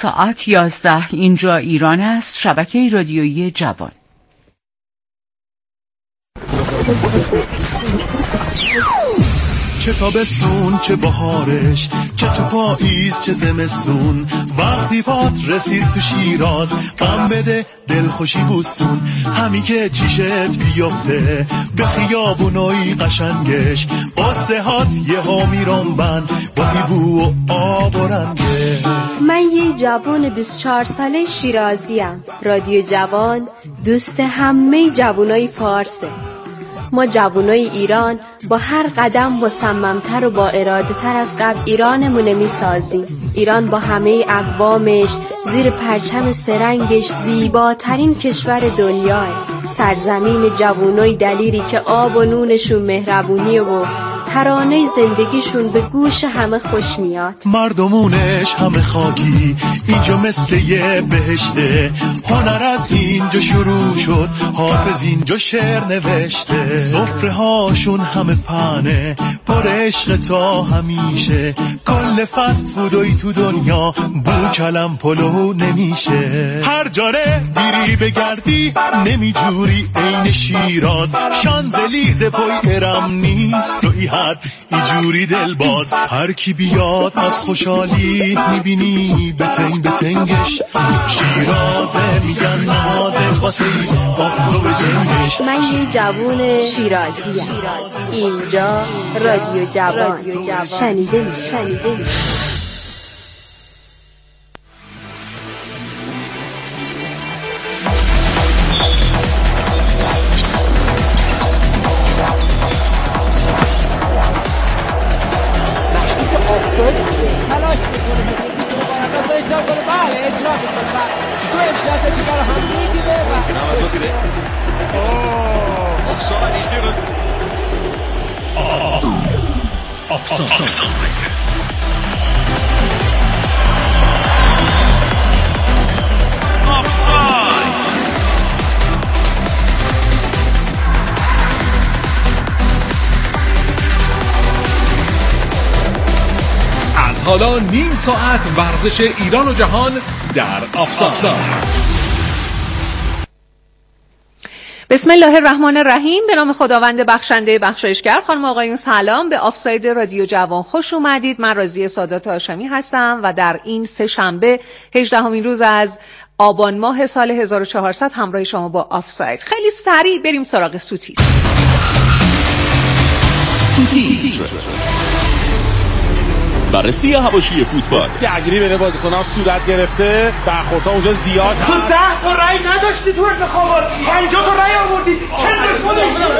ساعت 11 اینجا ایران است. شبکه رادیویی جوان. چه تابستون چه بهارش، چه تو پاییز چه زمستون، وقتی پات رسید تو شیراز غم بده دلخوشی بوستون، همین که چیشت بیفته به خیابونای قشنگش، قصه هات یه ها میرنبن با بو و آب و رنگه. من یه جوان 24 ساله شیرازیم. رادیو جوان دوست همه جوانای فارسه. ما جوانای ایران با هر قدم مصممتر و با اراده تر از قبل ایرانمونه میسازیم. ایران با همه اقوامش زیر پرچم سرنگش زیباترین کشور دنیاه. سرزمین جوانای دلیری که آب و نونشون مهربونیه و ترانه زندگیشون به گوش همه خوش میاد. مردمونش همه خاکی، اینجا مثل یه بهشته، هنر از اینجا شروع شد، حافظ اینجا شعر نوشته، سفره هاشون همه پنه پر عشق تا همیشه، کل فست فودوی تو دنیا بو کلم پلو نمیشه، هر جاره دیری بگردی نمیجوری عین شیراز، شانزلیزه پای ارم نیست تو ای حد ایجوری دل باز، هر کی بیاد از خوشحالی میبینی بتنگ بتنگش، شیرازه میگن نمازه واسه بافتو به جنگش. من یه جوون شیرازیم. اینجا رادیو جوان. شنیده میشه. تلاش میکنه که میتونه بارنده فرشتاب کنه. بله اجرا میکنه و تو امتیاز دیگر رو هم میگیره و آفساید ایش دیگه آفساید. حالا نیم ساعت ورزش ایران و جهان در آفساید. بسم الله الرحمن الرحیم. به نام خداوند بخشنده بخشایشگر. خانم آقایون سلام، به آفساید رادیو جوان خوش اومدید. من راضیه سادات هاشمی هستم و در این سه شنبه 18مین روز از آبان ماه سال 1400 همراه شما با آفساید. خیلی سریع بریم سراغ سوتیتر. بررسی حواشی فوتبال. درگیری بین بازیکنان صورت گرفته، برخوردها اونجا زیاد هست. تو 10 تا رأی نداشتی تو انتخابات، 50 تا رأی آوردی، چه دشمنی؟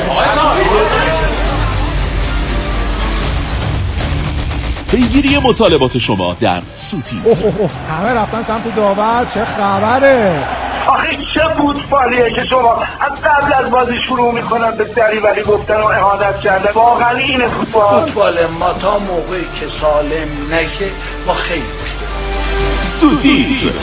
پیگیری مطالبات شما در سوتیتر. همه رفتن سمت داور، چه خبره؟ آخه چه فوتبالیه که شما از قبل از بازی شروع میکنن به دریوری گفتن و اهانت کردن. واقعا اینه فوتبال ما تا موقعی که سالم نشه ما خیلی مشکل. سوتیتر.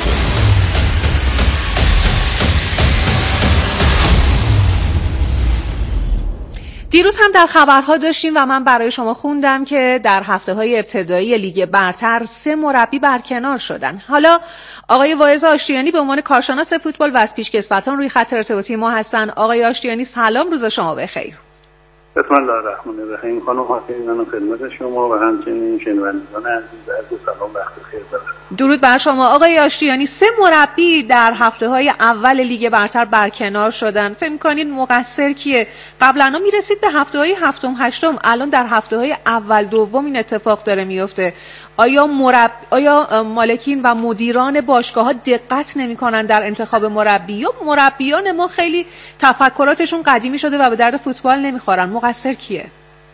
دیروز هم در خبرها داشتیم و من برای شما خوندم که در هفته‌های ابتدایی لیگ برتر 3 مربی برکنار شدن. حالا آقای واعظ آشتیانی به عنوان کارشناس فوتبال و از پیشکسوتان روی خط ارتباطی ما هستن. آقای آشتیانی سلام، روز شما بخیر. بسم الله الرحمن الرحیم. خانم حاتمی، من خدمت شما و همچنین شنوندگان عزیز سلام، وقت بخیر دارم. درود بر شما آقای آشتیانی. 3 مربی در هفته‌های اول لیگ برتر برکنار شدن. فکر می‌کنید مقصر کیه؟ قبلا میرسید به هفته‌های هفتم هشتم، الان در هفته‌های اول دوم این اتفاق داره میفته. آیا مالکین و مدیران باشگاه‌ها دقت نمی‌کنن در انتخاب مربی، یا مربیان ما خیلی تفکراتشون قدیمی شده و به درد فوتبال نمی‌خورن؟ مقصر کیه؟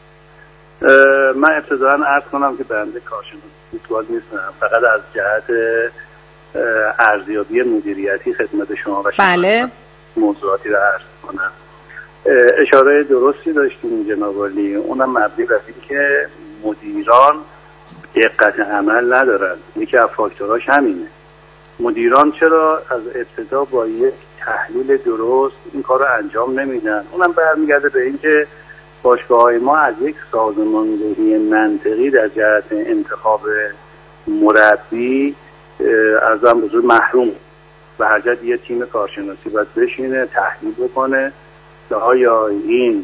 من ابتداً عرض کنم که بنده کارشناس فوتبال نیستم، فقط از جهت ارزیابی مدیریتی خدمت شما و بله موضوعاتی را عرض کنم. اشاره درستی داشتیم جناب عالی، اونم مبنی بر اینکه مدیران دقت عمل ندارن. یکی از فاکتوراش همینه. مدیران چرا از ابتدا با یک تحلیل درست این کار رو انجام نمیدن؟ اونم برمیگرده به اینکه باشگاه‌های ما از یک سازماندهی منطقی در جهت انتخاب مربی ارزم بزرگ محروم و حاجت یه تیم کارشناسی باید بشینه تحلیل بکنه که آیا این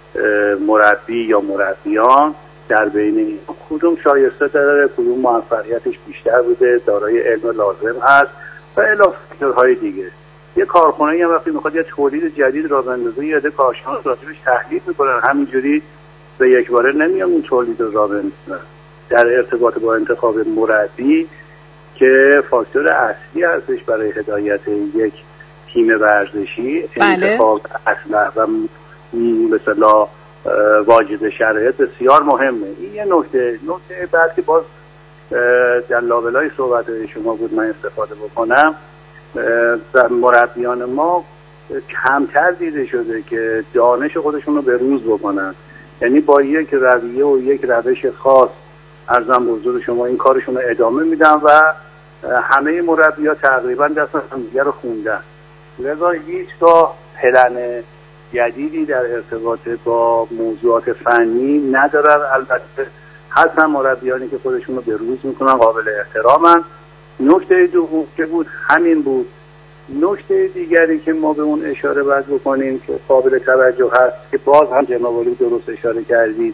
مربی یا مربیان در بین این کدوم شایسته داره، کدوم موفقیتش بیشتر بوده، دارای علم لازم هست و الی فاکتورهای دیگه. یه کارخونه هم وقتی میخواد یه تولید جدید را بندازه یه عده کارشناس راجبش تحلیل میکنن، همینجوری به یک باره نمیان اون تولید رو را بندازن. در ارتباط با انتخاب مربی که فاکتور اصلی هستش برای هدایت یک تیم ورزشی، انتخاب اصلا و مثلا واجد شرایط بسیار مهمه. این یه نکته بعد که باز در لابلای صحبت شما بود من استفاده بکنم، مربیان ما کمتر دیده شده که دانش خودشون رو به روز بکنن، یعنی با یک رویه و یک روش خاص ارزم به حضور شما این کارشون رو ادامه میدن و همه مربی‌ها تقریبا دست همدیگه رو خوندن، لذا هیچگاه پلن جدیدی در ارتباط با موضوعات فنی ندارن. البته هستن مربیانی که خودشون رو به روز میکنن، قابل احترامن. نکته دوم که بود همین بود. نکته دیگری که ما به اون اشاره باید بکنیم که قابل توجه هست که باز هم جناب عالی درست اشاره کردید،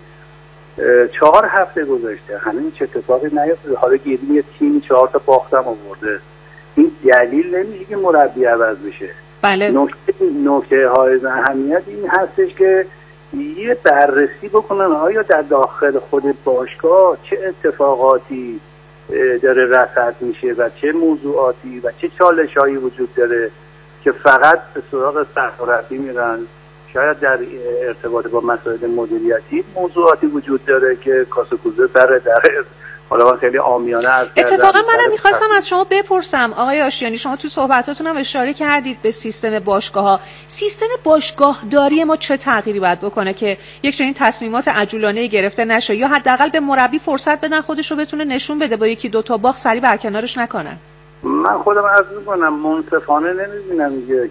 4 هفته گذشته همین چه اتفاقی نیفتاده، حالا گیریم یه تیم 4 تا باختم آورده، این دلیل نمیشه که مربی عوض بشه. بله. نکته حائز اهمیت این هستش که یه بررسی بکنن آیا در داخل خود باشگاه چه اتفاقاتی داره رصد میشه و چه موضوعاتی و چه چالش‌هایی وجود داره که فقط به سراغ سرمربی میرن. شاید در ارتباط با مسائل مدیریتی موضوعاتی وجود داره که کاسه کوزه سر در حالا من خیلی عامیانه عرض کردم. اتفاقا منم می‌خواستم از شما بپرسم آقای آشتیانی، شما تو صحبتاتون هم اشاره کردید به سیستم باشگاه‌ها. سیستم باشگاهداری ما چه تغییری باید بکنه که یک چنین تصمیمات عجولانه گرفته نشه، یا حداقل به مربی فرصت بدن خودش رو بتونه نشون بده، با یکی دو تا باخت سری برکنارش نکنن؟ من خودم عرض می‌کنم منصفانه نمی‌بینم یک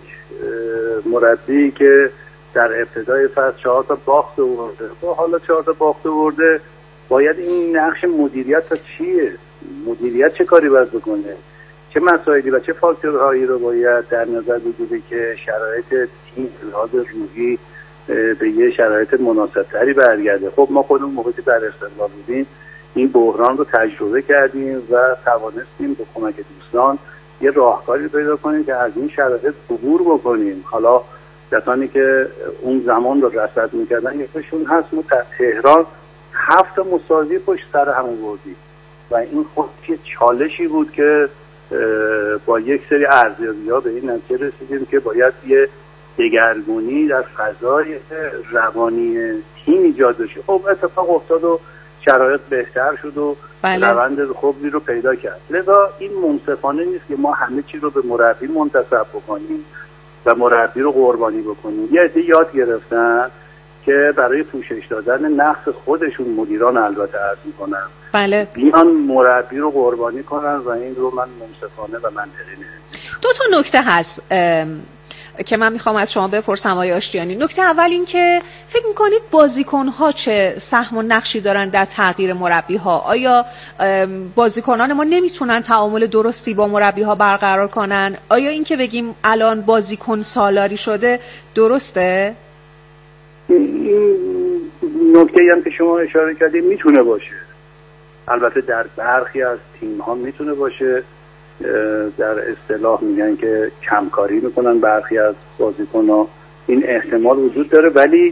مربی که در ابتدای فصل 4 تا باخت آورده، حالا 4 تا باخت آورده، باید این نقش مدیریت تا چیه؟ مدیریت چه کاری باید بکنه؟ چه مسائلی و چه فاکتورهایی رو باید در نظر بگیره که شرایط تیم لحاظ روحی به یه شرایط مناسب‌تری برگرده؟ خب ما خودمون موقعی در استقلال بودیم این بحران رو تجربه کردیم و توانستیم با کمک دوستان یه راهکاری پیدا کنیم که از این شرایط عبور بکنیم. حالا کسانی که اون زمان رو رصد می‌کردن یکیشون هست، ما در تهران 7 مساوی پشت سر هم آوردیم و این خود یه چالشی بود که با یک سری ارزیابی‌ها به این نتیجه رسیدیم که باید یه دگرگونی در فضای روانی تیم ایجاد بشه. خب اتفاق افتاد و شرایط بهتر شد و روند خوبی رو پیدا کرد. لذا این منصفانه نیست که ما همه چی رو به مربی منتسب بکنیم و مربی رو قربانی بکنیم. یه عده یاد گرفتن که برای پوشش دادن نقص خودشون، مدیران البته عرض میکنم، بله، بیان مربی رو قربانی کنن و این رو من منصفانه و منطقی نمی‌دونم. 2 تا نکته هست که من میخوام از شما بپرسم آقای آشتیانی. نکته اول این که فکر میکنید بازیکن‌ها چه سهم و نقشی دارن در تغییر مربی‌ها؟ آیا بازیکنان ما نمیتونن تعامل درستی با مربی‌ها برقرار کنن؟ آیا این که بگیم الان بازیکن سالاری شده درسته؟ این نکته‌ای هم که شما اشاره کردید میتونه باشه. البته در برخی از تیم‌ها میتونه باشه. در اصطلاح میگن که کمکاری میکنن برخی از بازیکن‌ها، این احتمال وجود داره، ولی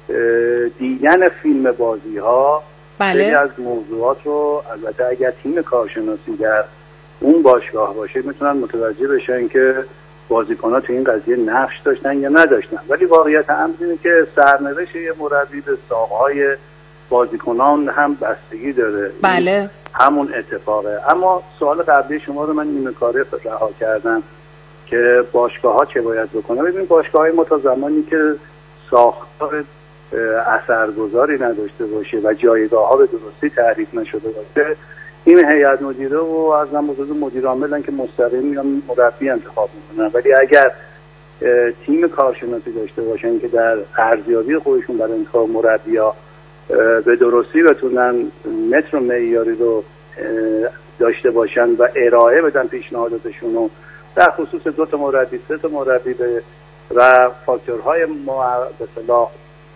دیدن فیلم بازی‌ها خیلی از موضوعات رو البته اگر تیم کارشناسی در اون باشگاه باشه میتونن متوجه بشن که بازیکن‌ها تو این قضیه نقش داشتن یا نداشتن. ولی واقعیت امر اینه که سرنوشت یه مربی به ساقه‌های بازیکنان هم بستگی داره. بله، همون اتفاقه. اما سوال قبلی شما رو من نیمه کاره رها کردم که باشگاه‌ها چه باید بکنه. ببین باشگاه‌های ما تا زمانی که ساختار اثرگذاری نداشته باشه و جایگاه‌ها به درستی تعریف نشده باشه، این هیئت مدیره و از نموذج مدیر عاملن که مستقیم میان مربی انتخاب میکنن. ولی اگر تیم کارشناسی داشته باشن که در ارزیابی خودشون برای انتخاب مربی‌ها به درستی بتونن متر و معیاری رو داشته باشن و ارائه بدن پیشنهاداتشون رو در خصوص 2 تا مربی 3 تا مربی و فاکتورهای مثلا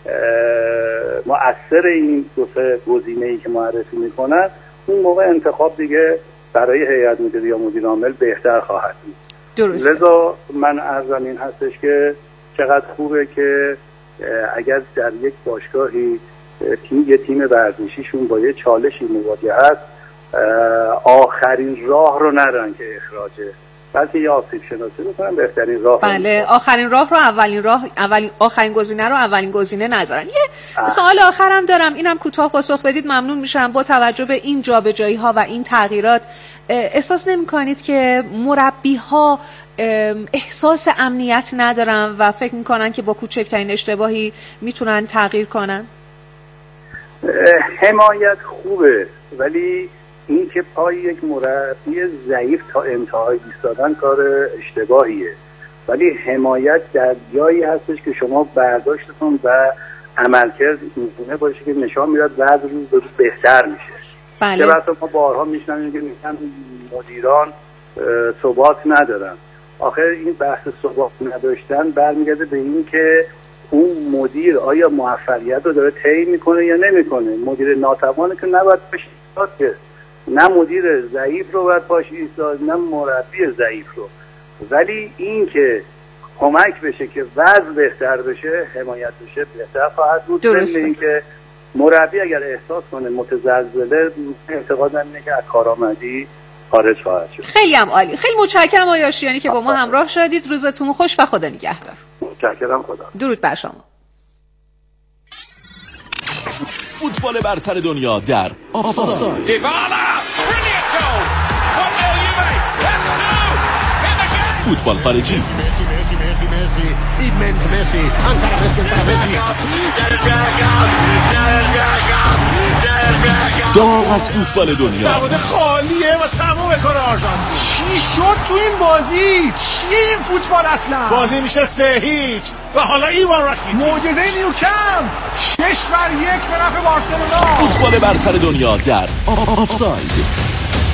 مؤثر این 2 گزینه‌ای که معرفی میکنن، اون موقع انتخاب دیگه برای هیئت مدیره یا مدیر عامل بهتر خواهد بود. درسته. لذا من عرضم این هستش که چقدر خوبه که اگر در یک باشگاهی یه تیم ورزشیشون با یه چالشی مواجه هست، آخرین راه رو نرن که اخراجه، بلکه یه آسیب شناسی میکنن بهترین راه. بله، آخرین راه رو آخرین گزینه رو اولین گزینه نذارن. یه سوال آخرم دارم، اینم کوتاه پاسخ بدید ممنون میشم. با توجه به این جابجایی ها و این تغییرات احساس نمی‌کنید که مربی ها احساس امنیت ندارن و فکر میکنن که با کوچکترین اشتباهی میتونن تغییر کنن؟ حمایت خوبه، ولی این که پای یک مربی ضعیف تا انتهای ایستادن کار اشتباهیه. ولی حمایت در جایی هستش که شما برداشتتون و عملکرد اینگونه باشه که نشان میداد وضع روز به روز بهتر میشه. بله. که وقتا ما بارها میشنویم که میگن مدیران ثبات ندارن. آخر این بحث ثبات نداشتن برمیگرده به این که اون مدیر آیا موفقیت رو داره طی میکنه یا نمیکنه. مدیر ناتوانه که نباید بشه که نه مدیر ضعیف رو باید باشه ایستاد، نه مربی ضعیف رو. ولی این که کمک بشه که وضع بهتر بشه، حمایت بشه، بهتر خواهد بود. درسته. این که مربی اگر احساس کنه متزلزله، اعتقادم اینه که از کارآمدی خارج خواهد شد. خیلی هم عالی. خیلی متشکرم آقای آشتیانی که با ما همراه شدید. روزتون خوش و خدا نگهدار. متشکرم. خدا. درود بر شما. فوتبال برتر دنیا در آفساید. فوتبال خارجی. داغ از فوتبال دنیا. دروازه خالیه و تمام کار آرژانتین. چی شد تو این بازی؟ چیه این فوتبال اصلا؟ بازی میشه 3-0 و حالا ایوان راکیتیچ معجزه نیوکمپ 6-1 به نفع بارسلونا. فوتبال برتر دنیا در آفساید.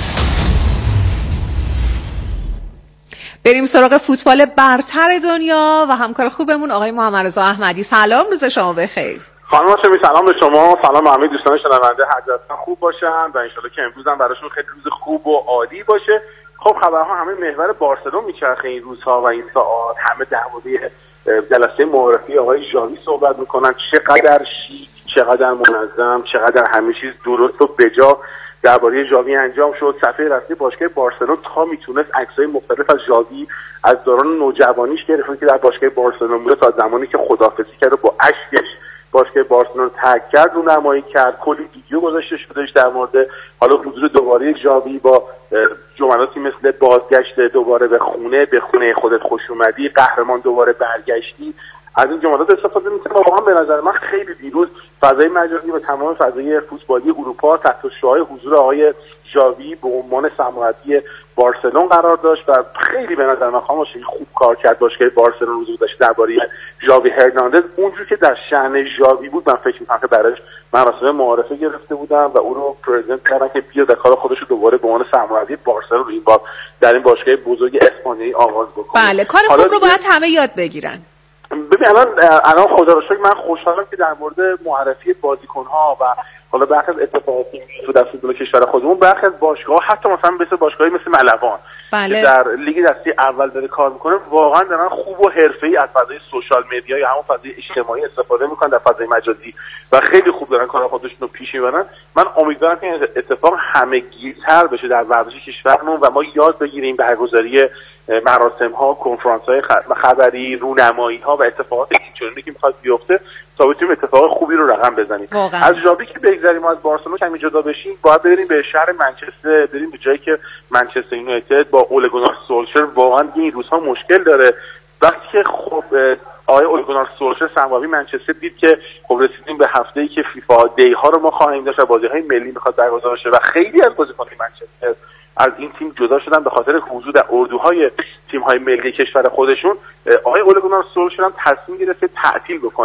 بریم سراغ فوتبال برتر دنیا و همکار خوبمون آقای محمد رضا احمدی. سلام، روز شما بخیر. خانم هاشمی سلام به شما، سلام به همه دوستان شنونده. حتما خوب باشن و انشالله که امروز هم براشون خیلی روز خوب و عالی باشه. خب خبرها همه محور بارسلون میچرخه این روزها و این ساعات. همه درباره جلسه معرفی آقای ژاوی صحبت میکنن، چقدر شیک، چقدر منظم، چقدر همه چیز درست و بجا درباره ژاوی انجام شد. صفحه رسمی باشگاه بارسلون تا میتونست عکسای مختلف از ژاوی از دوران نوجوانیش گرفته که در باشگاه بارسلون بوده تا زمانی که خداحافظی کرد و با اشکش باشگاه بارسلون تگ کرد، رونمایی کرد، کلی ویدیو گذاشته شدهش در مورد حالا حضور دوباره ژاوی با جملاتی مثل بازگشت دوباره به خونه خودت خوش اومدی، قهرمان دوباره برگشتی. از این جملات استفاده می‌کنه. واقعا به نظر من خیلی دیروز فضای مجازی و تمام فضای فوتبالی اروپا تحت شعاع حضور آقای ژاوی به عنوان سرمربی بارسلون قرار داشت و خیلی به نظر من خاموشی خوب کار کرد باشگاه بارسلون روز گذشته درباره ژاوی هرناندز. اونجوری که در شأن ژاوی بود من فکر می‌کنم که براش مراسم معارفه گرفته بودم و او رو پرزنت کردن که بیاد کار خودش رو دوباره به عنوان سرمربی بارسلون این بار در این باشگاه بزرگ اسپانیایی آغاز بکنه. بله، کار خوب رو باید همه یاد بگیرن. ببین الان خدا رو شکر من خوشحالم که در مورد معرفی بازیکن‌ها و حالا برخی از اتفاقاتی تو در فوتبال کشور خودمون، برخی از باشگاه‌ها حتی مثلا مثل باشگاهی مثل ملوان بله. که در لیگ دسته اول داره کار میکنه، واقعا دارن خوب و حرفه‌ای از فضای سوشال مدیا یا همون فضای اجتماعی استفاده میکنن در فضای مجازی و خیلی خوب دارن کار خودشون رو پیش میبرن. من امیدوارم که این اتفاق همه‌گیرتر بشه در ورزش کشورمون و ما یاد بگیریم برگزاری مراسم‌ها، کنفرانس‌های خبری، رونمایی‌ها و اتفاقات اینچنینی که میخواد بیفته تا بتونیم اتفاق خوبی رو رقم بزنیم. از ژاوی که بگذریم از بارسلون کمی جدا بشیم، باید بریم به شهر منچستر، بریم به جایی که منچستر یونایتد با اول گونار سولشر واقعا این روزها مشکل داره. وقتی که خب آقای اول گونار سولشر سرمربی منچستر دید که خب رسیدیم به هفته‌ای که فیفا دی ها رو ما خواهیم داشت و بازی‌های ملی میخواد برگزار شه و خیلی از بازیکنان منچستر از این تیم جدا شدن به خاطر حضور در اردوهای تیم‌های ملی کشور خودشون، آقای اول گونار سولشر هم تصمیم گرفت تعطیل بکنه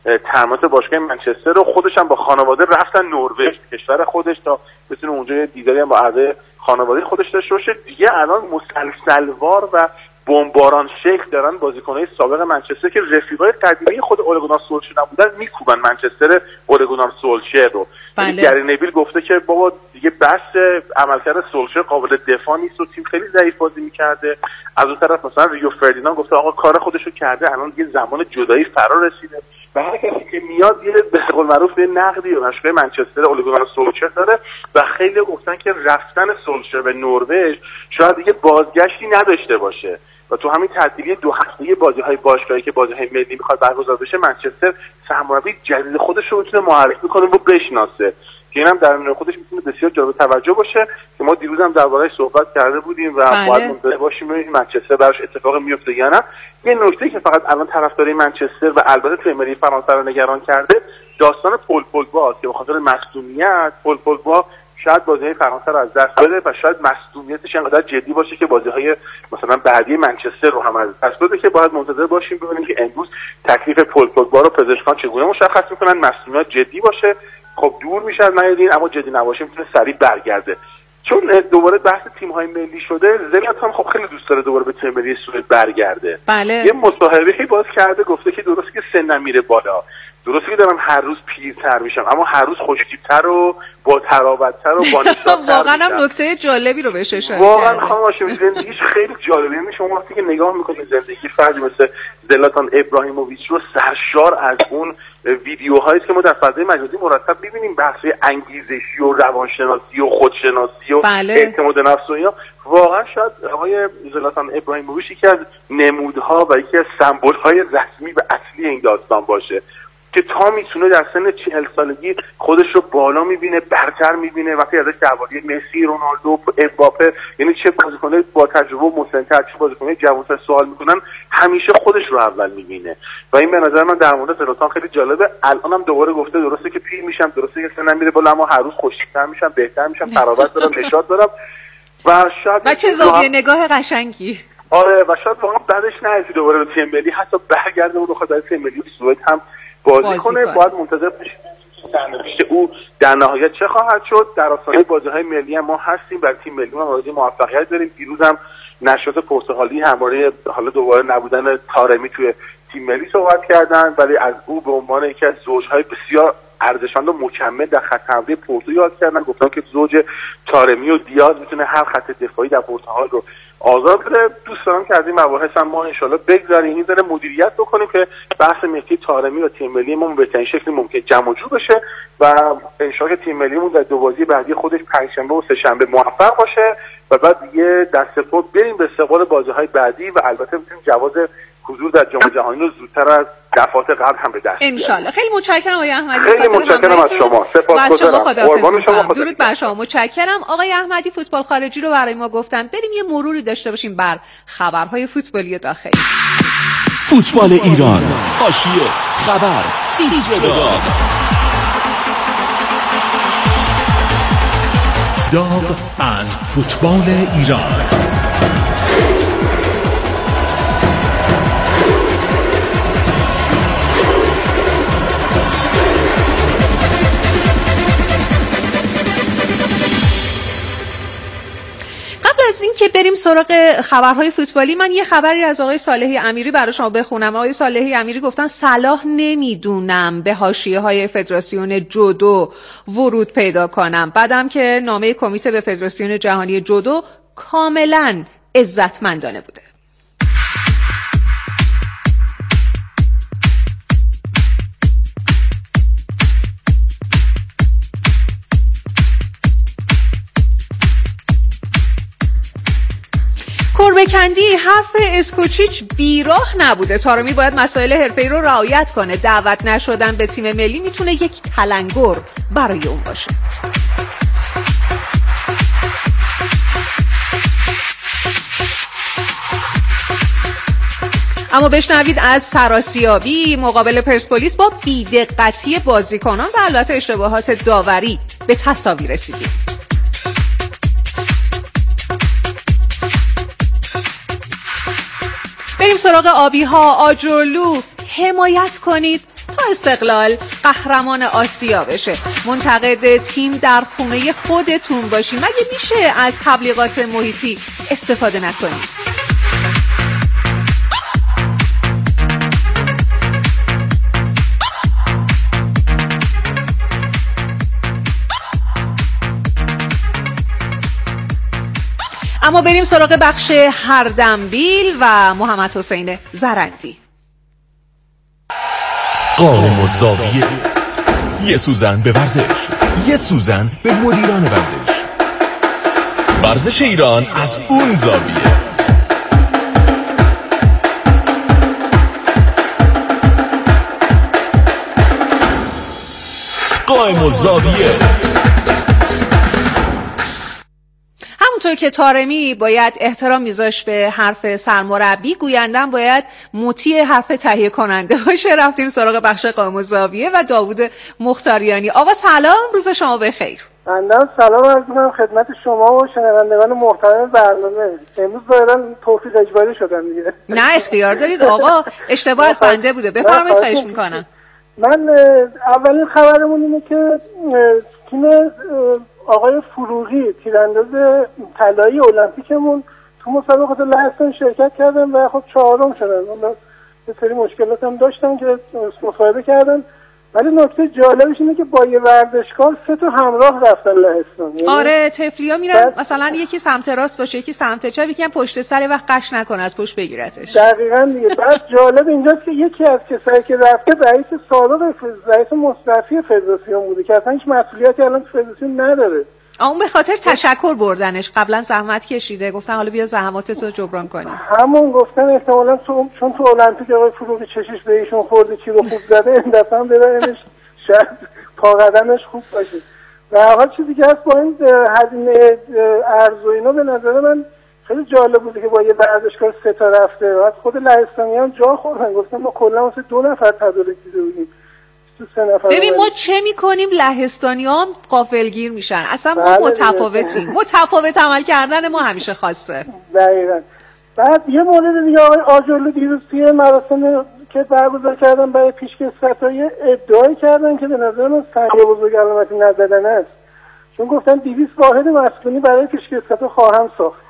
تماس باشگاه منچستر رو، خودش هم با خانواده رفتن نروژ، کشور خودش، تا بتونه اونجا یه دیداری هم با اعضای خانواده خودش داشته باشه. دیگه الان مسلسلوار و بمباران شکل دارن بازیکن‌های سابق منچستر که رفیقای قدیمی خود اول گونار سولشر بودن میکوبن منچستر اول گونار سولشر رو. گری نویل گفته که بابا دیگه بس، عملکرد سولشر قابل دفاع نیست و تیم خیلی ضعیف بازی می‌کرده. از اون طرف مثلا ریو فردیناند گفته آقا کار خودشو کرده، الان دیگه زمان جدایی فرا رسیده و هر کسی که میاد یه به قول معروف یه نقدی به مشغله منچستر اول گونار سولشر داره و خیلی گفتن که رفتن سولشر به نروژ شاید دیگه بازگشتی نداشته باشه و تو همین تعطیلی 2 هفته‌ای بازی‌های باشگاهی که بازی‌های ملی می‌خواد برگزار بشه، منچستر سرمربی جدید خودش رو میتونه معرفی کنه و بشناسه که اینم در مورد خودش میتونه بسیار جالب توجه باشه که ما دیروز هم درباره‌اش صحبت کرده بودیم و باید منتظر باشیم ببینیم منچستر براش اتفاق میفته یا نه. یه نکته که فقط الان طرفدارای منچستر و البته تیم ملی فرانسه رو نگران کرده، داستان پول پوگبا که به خاطر مصدومیت پول پوگبا شاید بازی‌های فرانسه رو از دست بده و شاید مصدومیتش انقدر جدی باشه که بازی‌های مثلا بعدی منچستر رو هم از دست بده، که باید منتظر باشیم ببینیم که امروز تکلیف پول پوگبا رو پزشکان چگونه مشخص می‌کنن. مصدومیت جدی باشه خب دور میشه از میادین، اما جدی نباشه میتونه سریع برگرده. چون دوباره بحث تیم‌های ملی شده، زلاتان خب خیلی دوست داره دوباره به تیم ملی سوئد برگرده. بله. یه مصاحبه‌ای باز کرده گفته که درسته که سنم میره بالا، درسته که دارم هر روز پیرتر میشم، اما هر روز خوشتیب‌تر و با تراوت‌تر و با نشاط‌تر واقعا هم نکته جالبی رو بهش اشاره واقعا خانم هاشمی زندگیش خیلی جالبه. یعنی شما وقتی که نگاه میکنید زندگی فردی مثل زلاتان ابراهیموویچ رو سرشار از اون ویدیوهایی که ما در فضای مجازی مرتب می‌بینیم، بحث انگیزشی و روانشناسی و خودشناسی و اعتماد نفس و اینا، واقعا شاید آقای زلاتان ابراهیموویچ یکی از نمودها و یکی از سمبول‌های رسمی و اصلی این داستان باشه که تا میتونه در سن 40 سالگی خودش رو بالا میبینه، برتر میبینه. وقتی ازش درباره مسی، رونالدو، امباپه، یعنی چه بازیکن‌های با تجربه و مسن‌تر، چه بازیکن‌های جوان‌تر سوال میکنن، همیشه خودش رو اول میبینه و این به نظر من در مورد زلاتان خیلی جالبه. الانم دوباره گفته درسته که پیر میشم، درسته که سنم میره بالا، اما هر روز خوش‌تر میشم، بهتر میشم، تراوت دارم، نشاط دارم و شاید و چه زاویه نگاه قشنگی. آره و شاید واقعا بعدش نه دوباره به تیم ملی حتی برگرده و بخواد در تیم ملی سوئد هم بازی کنه. باید منتظر باشیم سرنوشت او در نهایت چه خواهد شد. در آستانه بازی‌های ملی هم ما هستیم، برای تیم ملی ما آرزوی موفقیت داریم. دیروز هم نشریات پرتغالی همراه حالا دوباره نبودن طارمی توی تیم ملی صحبت کردن، ولی از او به عنوان یکی از زوج‌های بسیار ارزشمند و مکمل در خط حمله پورتو یاد کردن. گفتن که زوج طارمی و دیاز میتونه هر خط دفاعی در پرتغال رو آزاد بده. دوست دارم که از این مباحث هم ما انشالله بگذاریم، این داره مدیریت بکنیم که بحث مهدی طارمی و تیم ملی ما به بهترین شکل ممکن جمع جور بشه و انشالله تیم ملیمون در 2 بازی بعدی خودش پنجشنبه و سه‌شنبه موفق باشه و بعد دیگه دست پا بریم به استقبال بازی‌های بعدی و البته بتونیم جواز حضور در جام جهانی رو زودتر از دفعات قبل هم به دست بیاریم. انشالله. خیلی متشکرم آقای احمدی. خیلی متشکرم از شما. سپاسگزارم. قربان شما. درود بر شما. متشکرم. آقای احمدی فوتبال خارجی رو برای ما گفتن. بریم یه مروری داشته باشیم بر خبرهای فوتبالی داخلی. فوتبال ایران، حاشیه، خبر، تیتردار. داغ از فوتبال ایران. از این که بریم سراغ خبرهای فوتبالی، من یه خبری از آقای صالحی امیری برای شما بخونم. آقای صالحی امیری گفتن صلاح نمیدونم به حاشیه‌های فدراسیون جودو ورود پیدا کنم، بعدم که نامه کمیته به فدراسیون جهانی جودو کاملا عزتمندانه بوده. کربکندی حرف اسکوچیچ بیراه نبوده. طارمی باید مسائل حرفه‌ای رو رعایت کنه. دعوت نشدن به تیم ملی میتونه یک تلنگر برای اون باشه. اما بشنوید از سراسیابی مقابل پرسپولیس با بی‌دقتی بازیکنان و البته اشتباهات داوری به تساوی رسیدیم. بریم سراغ آبی ها. آجرلو حمایت کنید تا تا استقلال قهرمان آسیا بشه. منتقد تیم در خونه خودتون باشین. مگه میشه از تبلیغات محیطی استفاده نکنید؟ اما بریم سراغ بخش هردمبیل و محمد حسین زرندی. قائم الزاویه، یه سوزن به ورزش، یه سوزن به مدیران ورزش. ورزش ایران از اون زاویه. قائم الزاویه. همونطور که طارمی باید احترام میذاشت به حرف سرمربی، گویندم باید مطیع حرف تهیه کننده باشه. رفتیم سراغ بخش قائم الزاویه و داوود مختاریانی. آقا سلام، روز شما بخیر. بنده سلام عرض می‌کنم خدمت شما و شنوندگان محترم برنامه. امروز ظاهراً توفیق اجباری شدم دیگه. نه اختیار دارید آقا، اشتباه از بنده بوده. بفرمایید، خواهش میکنم. من اولین خبرمون اینه که تیم آقای فروغی تیرانداز طلایی المپیکمون تو مسابقات لهستان شرکت کردن و خب چهارم شدن. یه سری مشکلات هم داشتن که مصاحبه کردن، ولی نکته جالبش اینه که با یه ورزشکار 3 تا همراه رفتن لهستان. آره، طفلیا میرن مثلا یکی سمت راست باشه، یکی سمت چپ، یکی هم پشت سر وقت قش نکنه از پشت بگیرتش. دقیقاً دیگه. بعد جالب اینجاست که یکی از کسایی که رفته رئیس سابق رئیس مستعفی فدراسیون بوده که اصلا هیچ مسئولیتی الان فدراسیون نداره. اون به خاطر تشکر بردنش، قبلا زحمت کشیده، گفتن حالا بیا زحماتت رو جبران کنیم. همون گفتن احتمالاً چون تو المپیک آقای فروغی چشش به ایشون خورده، چی رو خوب زده، این دفعه هم ببرنش شاید پا قدمش خوب باشه. و حالا چیزی که هست با این هزینه ارز و اینا به نظر من خیلی جالب بوده که با یه ورزشکار 3 تا رفته. بعد خود لهستانی هم جا خوردن، گفتن ما کلا واسه 2 نفر تدارک دیده بودیم. ببین ما چه میکنیم لهستانی هم غافلگیر میشن. اصلا ما متفاوتیم. متفاوت عمل کردن ما همیشه خاصه. دقیقاً. بعد یه مورد دیگه آقای آجرلو دیروز توی مراسم که برگزار کردن برای پیشکسوت‌های ادعای کردن که به نظر من سنگ بزرگ علامتی نزدن است، چون گفتن 200 واحد مسکونی برای پیشکسوت‌ها خواهم ساخت.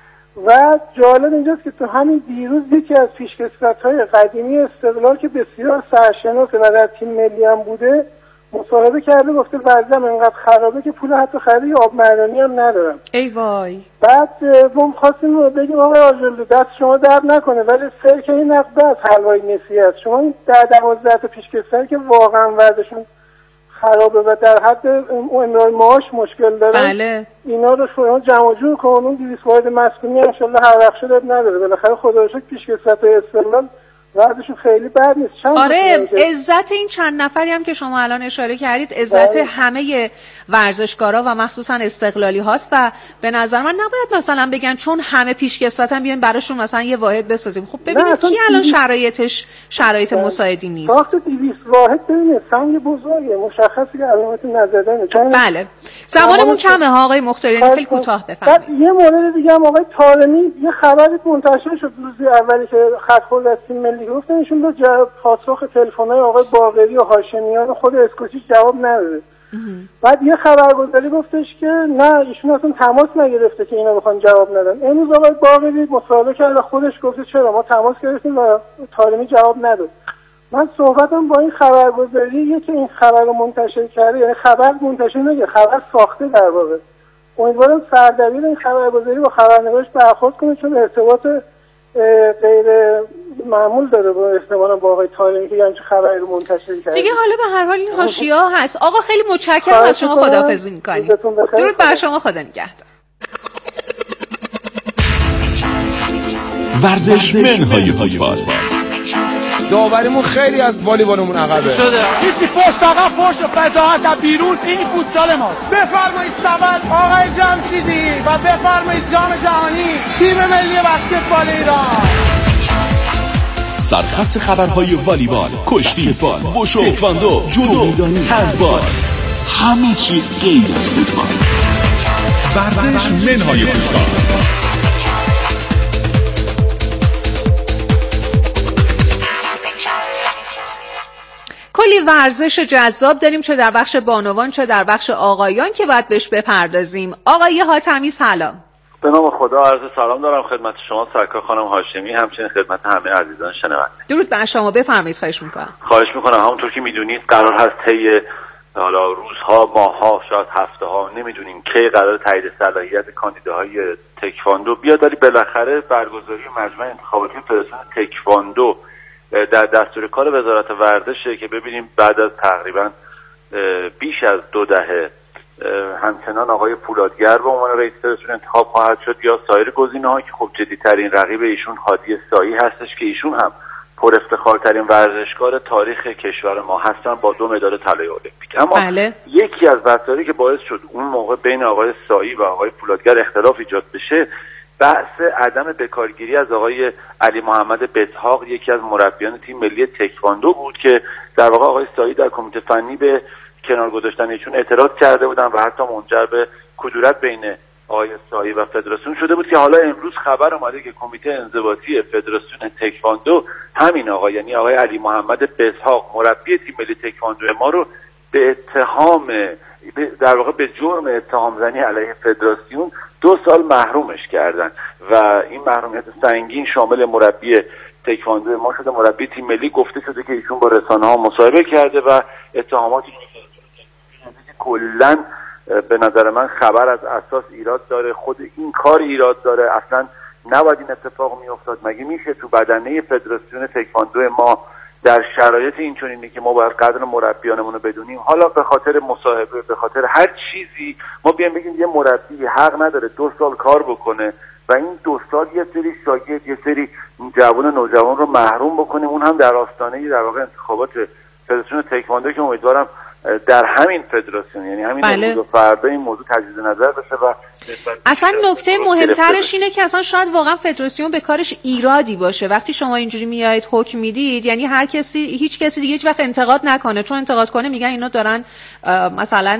و جالب اینجاست که تو همین دیروز یکی از پیشکسوت‌های قدیمی استقلال که بسیار سرشناسه و در تیم ملی هم بوده مصاحبه کرده، گفته وضعم اینقدر خرابه که پول حتی خرید آب معدنی هم ندارم. ای وای. بعد ما خواستیم بگیم آقای آجرلو دست شما درد نکنه، ولی سرکه این نقده از حلوای مسی است. شما این 10-12 تا پیشکسوت که واقعا وضعشون خرابه و در حد امرار معاش مشکل داره، بله. اینا رو شما جمع جور کنون. 200 واحد مسکونی ان شاءالله هر وقت شده نداره. بالاخره خدا رو شکر پیشکسوت‌های استقلال وضعشون خیلی بد نیست. آره، عزت این چند نفری هم که شما الان اشاره کردید عزت همه ورزشکارا و مخصوصا استقلالی هاست و به نظر من نباید مثلا بگن چون همه پیشکسوتن بیاین براشون مثلا یه واحد بسازیم. خب ببینید کی الان شرایط مساعدی نیست. وقت 200 واحد ببینید سنگ بزرگه، مشخصه که علامت نزدنه. بله. زمانمون کمه ها آقای مختاریانی، خیلی کوتاه بفرمایید. یه مورد دیگه هم آقای طارمی یه خبری منتشر شد روز اولی که خط خورد از تیم ملی، گفتن ایشون به پاسخ تلفن‌های آقای باقری و هاشمیان خود اسکوچیچ جواب نداده. بعد یه خبرگزاری گفتش که نه ایشون اصلا تماس نگرفته که اینا بخوان جواب ندن. امروز آقای باقری مصاحبه کرد و خودش گفته چرا ما تماس گرفتیم و طارمی جواب نداد. من صحبتم با این خبرگزاریه که این خبر رو منتشر کرده، یعنی خبر منتشر نگه، خبر ساخته در واقع. امیدوارم سردبیر این خبرگزاری با خبرنگارش برخورد کنه، چون ارتباط غیر معمول داره با احتمالاً با آقای طارمی که همچین خبری رو منتشر کرده. دیگه حالا به هر حال این حاشیه‌ها هست. آقا خیلی متشکرم از شما، خداحافظی می‌کنیم. درود بر شما، خدا نگهدار. ورزش منهای فوتبال. داوریمون خیلی از والیبالمون عقبه شده. هیچی پشت عقب پشت و فضاحت از بیرون، این فوتسال ماست. بفرمایید سبد آقای جمشیدی و بفرمایید جام جهانی تیم ملی بسکتبال ایران. سرخط خبرهای والیبال، کشتی فوتبال، وشو، تکواندو، جودو میدانی، هندبال، همه چی غیر از فوتبال. ورزش منهای فوتبال. کلی ورزش جذاب داریم، چه در بخش بانوان چه در بخش آقایان که باید بهش بپردازیم. آقای حاتمی سلام. به نام خدا عرض سلام دارم خدمت شما سرکار خانم هاشمی، همچنین خدمت همه عزیزان شنونده. درود بر شما، بفرمایید. خواهش میکنم. همونطور که میدونید قرار هست طی حالا روزها، ماه‌ها، شاید هفته‌ها، نمیدونیم کی قرار تایید صلاحیت کاندیداهای تکواندو بیاد، ولی بالاخره برگزاری مجمع انتخاباتی فدراسیون تکواندو در دستور کار وزارت ورزشه که ببینیم بعد از تقریبا بیش از 2 دهه همچنان آقای پولادگر به عنوان رئیس فدراسیون انتخاب خواهد شد یا سایر گزینه‌ها که خب جدی‌ترین رقیب ایشون هادی سایی هستش که ایشون هم پر افتخارترین ورزشکار تاریخ کشور ما هستن با 2 مدال طلای المپیک. اما یکی از مسائلی که باعث شد اون موقع بین آقای سایی و آقای پولادگر اختلاف ایجاد بشه بحث عدم بکارگیری از آقای علی محمد بسحاق، یکی از مربیان تیم ملی تکواندو بود که در واقع آقای سایی در کمیته فنی به کنار گذاشتن ایشون اعتراض کرده بودن و حتی منجر به کدورت بین آقای سایی و فدراسیون شده بود که حالا امروز خبر اومده که کمیته انضباطی فدراسیون تکواندو همین آقا، یعنی آقای علی محمد بسحاق مربی تیم ملی تکواندو ما رو به اتهام در واقع به جرم اتهام زنی علیه فدراسیون 2 سال محرومش کردن و این محرومیت سنگین شامل مربی تکواندو ما شده. مربی تیم ملی گفته شده که ایشون با رسانه‌ها مصاحبه کرده و اتهاماتی کلاً به نظر من خبر از اساس ایراد داره، خود این کار ایراد داره، اصلا نباید این اتفاق میافتاد. مگه میشه تو بدنه فدراسیون تکواندو ما در شرایط اینچنینی که ما باید قدر مربیانمون رو بدونیم، حالا به خاطر مصاحبه، به خاطر هر چیزی ما بیایم بگیم یه مربی حق نداره 2 سال کار بکنه و این 2 سال یه سری شاگرد، یه سری جوان نوجوان رو محروم بکنیم، اون هم در آستانه در واقع انتخابات فدراسیون تکواندو که امیدوارم در همین فدراسیون، یعنی همین امروز و فردا این موضوع تجدید نظر بشه. و اصلا نکته مهمترش اینه که اصلا شاید واقعا فدراسیون به کارش ایرادی باشه وقتی شما اینجوری میایید حکم میدید، یعنی هیچ کسی دیگه هیچ وقت انتقاد نکنه، چون انتقاد کنه میگن اینا دارن مثلا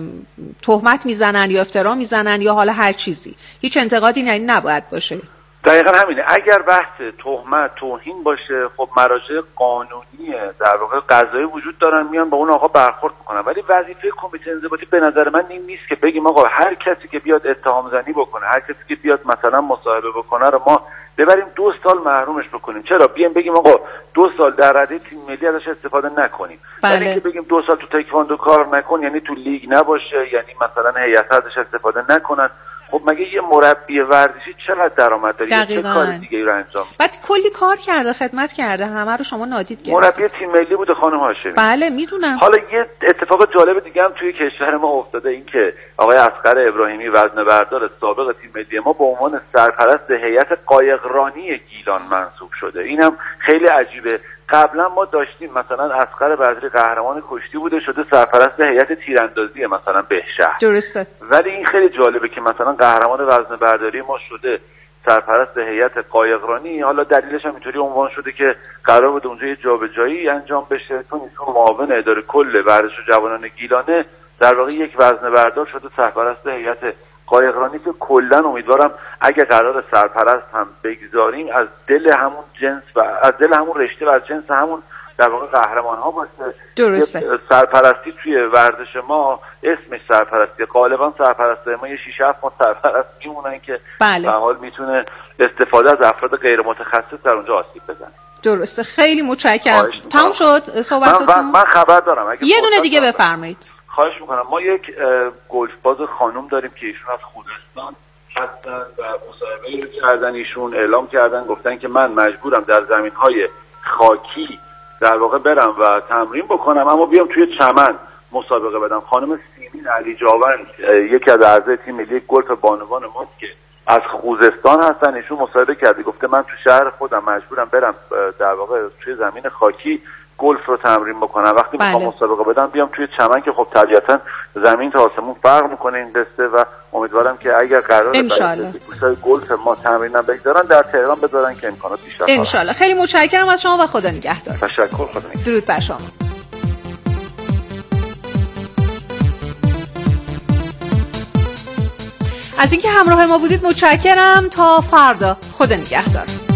تهمت میزنن یا افترا میزنن یا حالا هر چیزی. هیچ انتقادی یعنی نباید باشه. دقیقا همینه. اگر بحث تهمت، توهین باشه، خب مراجع قانونی در واقع قضایی وجود دارن، میان با اون آقا برخورد میکنن، ولی وظیفه کمیته انضباطی به نظر من این نیست که بگیم آقا هر کسی که بیاد اتهام زنی بکنه، هر کسی که بیاد مثلا مصاحبه بکنه رو ما ببریم 2 سال محرومش بکنیم. چرا بیام بگیم آقا 2 سال در رده تیم ملی ازش استفاده نکنیم؟ یعنی که بگیم 2 سال تو تکواندو کار نکن، یعنی تو لیگ نباشه، یعنی مثلا هیئت ازش استفاده نکنن. خب مگه یه مربی ورزشی چقدر درآمد داره؟ چه کار دیگه‌ای رو انجام میده؟ بعد کلی کار کرده، خدمت کرده، همه رو شما نادید گرفتید. مربی تیم ملی بوده خانم هاشمی. بله میدونم. حالا یه اتفاق جالب دیگه هم توی کشور ما افتاده، این که آقای اصغر ابراهیمی وزنه‌بردار سابق تیم ملی ما به عنوان سرپرست هیئت قایقرانی گیلان منصوب شده. اینم خیلی عجیبه. قبلا ما داشتیم مثلا اصغر بدری قهرمان کشتی بوده شده سرپرست هیئت تیراندازی مثلا بهشهر. درسته. ولی این خیلی جالبه که مثلا قهرمان وزنه‌برداری ما شده سرپرست هیئت قایقرانی. حالا دلیلش هم اینطوری عنوان شده که قرار بود اونجا یه جابجایی انجام بشه، چون ایشون معاون اداره کل ورزش و جوانان گیلانه در واقع یک وزنه‌بردار شده سرپرست هیئت قایقرانی که کلا امیدوارم اگه قرار سرپرست هم بگذاریم از دل همون جنس و از دل همون رشته و از جنس همون در واقع قهرمان ها باشه. درسته. سرپرستی توی ورزش ما اسمش سرپرستی، غالبا سرپرستی ما یه 6-7 ما سرپرست میمونن که به حال میتونه استفاده از افراد غیر متخصص در اونجا آسیب بزنه. درسته. خیلی متشکرم. تمام شد صحبتتون؟ من خبر دارم. اگه یه دونه دیگه بفرمایید. خواهش میکنم. ما یک گلف باز خانم داریم که ایشون از خوزستان هستن و مصاحبه کردن، ایشون اعلام کردن گفتن که من مجبورم در زمین‌های خاکی در واقع برم و تمرین بکنم اما بیام توی چمن مسابقه بدم. خانم سیمین علی جاوند یکی از اعضای تیم ملی گلف بانوان ماست که از خوزستان هستن، ایشون مصاحبه کرده گفته من تو شهر خودم مجبورم برم در واقع توی زمین خاکی گلف رو تمرین بکنم، وقتی میخوام مسابقه بدم بیام توی چمن که خب طبیعتا زمین تا آسمون فرق میکنه این دسته و امیدوارم که اگر قراره برای گلف ما تمرینم بگذارن در تهران بذارن که امکانات بیشتر ان شاء الله. خیلی متشکرم از شما و خدا نگهدار. تشکر. خدا نگهدار. درود بر شما. از اینکه همراه ما بودید متشکرم. تا فردا. خدا نگهدار.